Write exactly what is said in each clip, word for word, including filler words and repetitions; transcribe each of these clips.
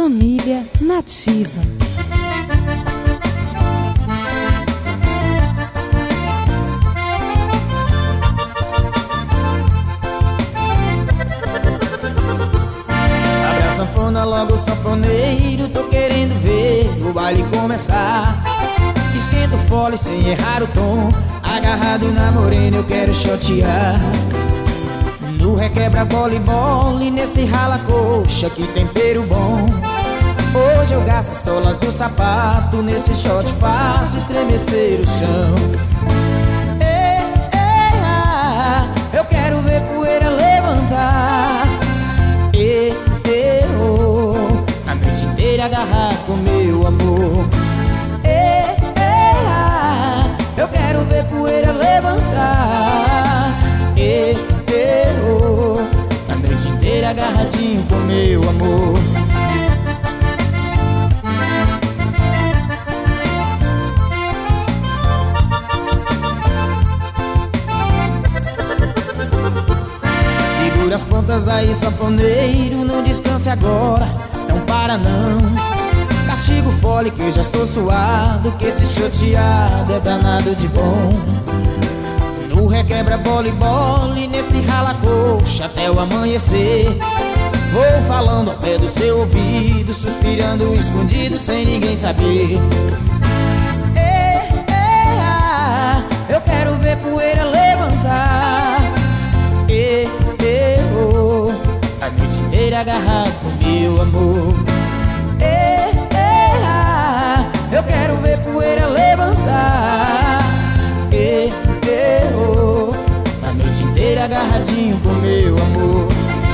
Família Nativa. Abre a sanfona logo, sanfoneiro, tô querendo ver o baile começar. Esquenta o fole sem errar o tom, agarrado na morena eu quero chotear. No requebra bola e bola e nesse rala coxa, que tempero bom. Hoje eu gasto a sola do sapato, nesse shot faço estremecer o chão. Ei, ei, ah, eu quero ver poeira levantar. Ei, ei, oh, a noite inteira agarrar com meu amor. Ei, ei, ah, eu quero ver poeira levantar. Ei, ei, oh, a noite inteira agarradinho com meu amor. Segura as pontas aí, sanfoneiro, não descanse agora, não para não. Castigo o fole que eu já estou suado, que esse choteado é danado de bom. No requebra bola e bola e nesse rala coxa até o amanhecer. Vou falando ao pé do seu ouvido, suspirando escondido sem ninguém saber. Ei, ei, ah, eu quero ver poeira levantar. Ei, ei, oh, a noite inteira agarrado com meu amor. Ei, ei, ah, eu quero ver poeira levantar. Ei, ei, oh, a noite inteira agarradinho com meu amor.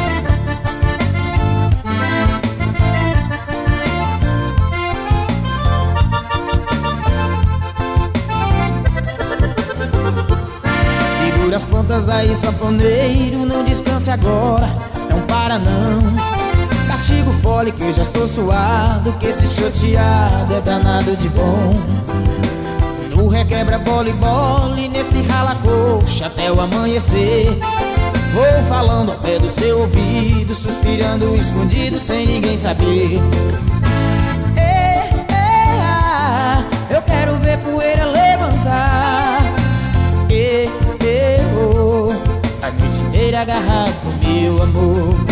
Segura as pontas aí, sanfoneiro, não descanse agora, não para não. Castigo o fole que eu já estou suado, que esse choteado é danado de bom. No requebra bola e bola e nesse rala coxa até o amanhecer. Vou falando ao pé do seu ouvido, suspirando escondido sem ninguém saber. Ei, ei, ah, eu quero ver poeira levantar. Ei, ei, oh, a noite inteira agarrado com meu amor.